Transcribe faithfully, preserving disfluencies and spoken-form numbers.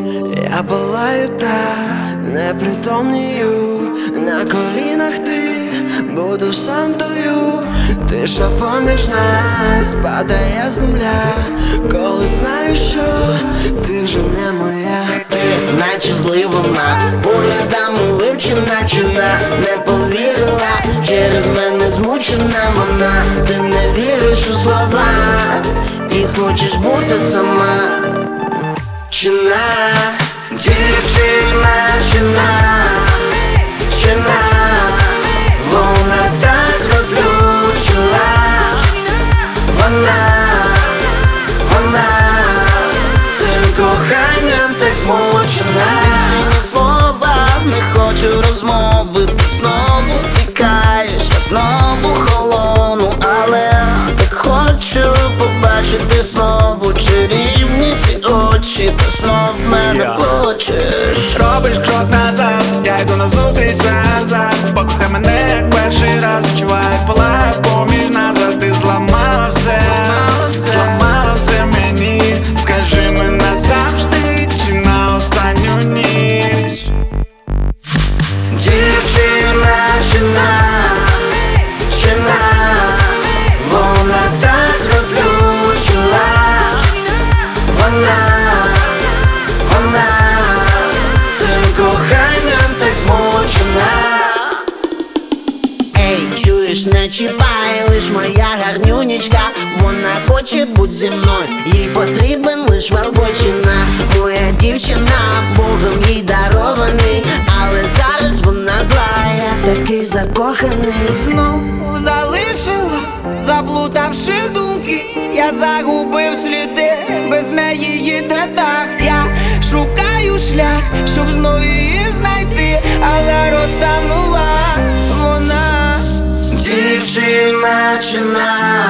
Я палаю та непритомнію, на колінах ти буду сантою. Тиша поміж нас, падає земля, коли знаю, що ти вже не моя. Ти наче зливана, поглядами вивчена чина. Не повірила, через мене змучена вона. Ти не віриш у слова і хочеш бути сама. Чина, дівчина, чина, чина, вона так розлючила. Вона, вона цим коханням так змучена. Ні слова, не хочу розмови. Ти знову тікаєш, я знову холону. Але так хочу побачити знову чарівні ці очі. Ти знов мене хочеш. Робиш крок назад, я йду назустріч назад. Покохай мене, як перший раз. Відчуваю, як палає поміж нас. А ти зламала все, зламала все мені. Скажи ми назавжди чи на останню ніч. Дівчина, чина, чина, вона так розлючила. Вона, вона цим коханням так змучена. Ей, чуєш, не чіпай, лиш моя гарнюнечка. Вона хоче бути зі мною, їй потрібен лиш велбочина. Моя дівчина, Богом їй дарований, але зараз вона зла, я такий закоханий. Знову залишила, заплутавши думки. Я загубив сліди, без неї їде так. Я шукаю шлях, щоб знов її знайти, але розтанула вона. Дівчина, чина,